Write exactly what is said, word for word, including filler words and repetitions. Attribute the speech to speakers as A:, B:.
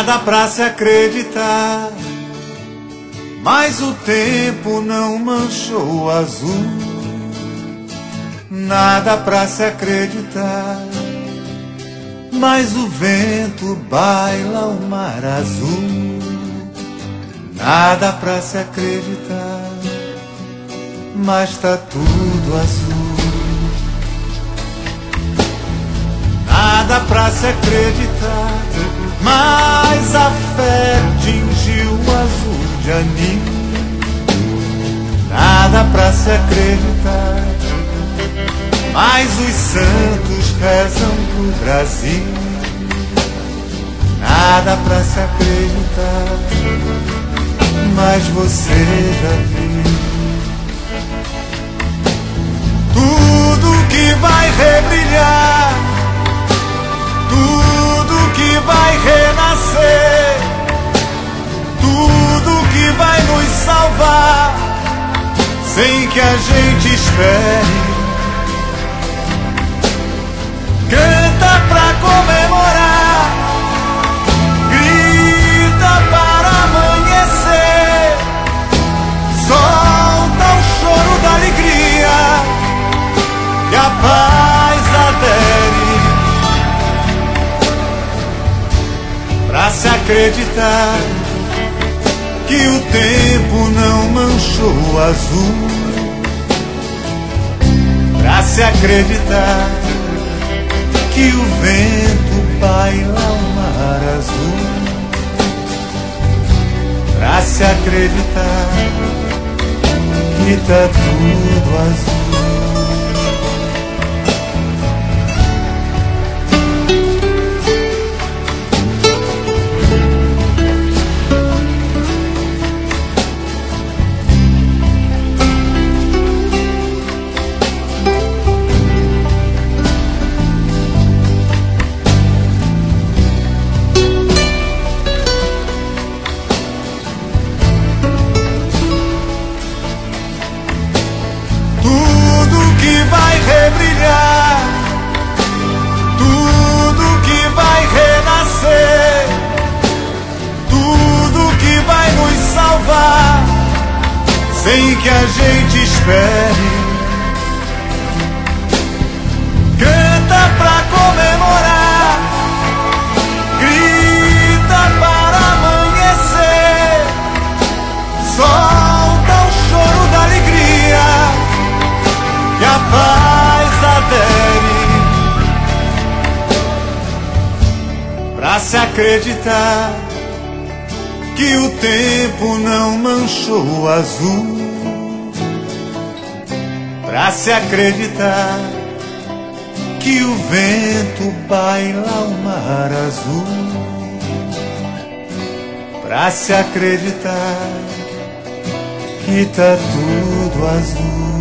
A: Nada pra se acreditar, mas o tempo não manchou o azul. Nada pra se acreditar, mas o vento baila o mar azul. Nada pra se acreditar, mas tá tudo azul. Nada pra se acreditar, mas a fé tingiu o azul de anil. Nada pra se acreditar, mas os santos rezam pro Brasil. Nada pra se acreditar, mas você já viu. Tudo que vai rebrilhar, tudo que vai renascer, tudo que vai nos salvar, sem que a gente espere. Canta pra comemorar, grita para amanhecer, solta o choro da alegria, que a paz adere. Pra se acreditar que o tempo não manchou o azul. Pra se acreditar que o vento baila o mar azul. Pra se acreditar que tá tudo azul. Rebrilhar, tudo que vai renascer, tudo que vai nos salvar, sem que a gente espere. Canta pra comemorar, grita para amanhecer, solta o choro da alegria, que a paz adere. Pra se acreditar que o tempo não manchou o azul. Pra se acreditar que o vento baila o mar azul. Pra se acreditar que tá tudo azul.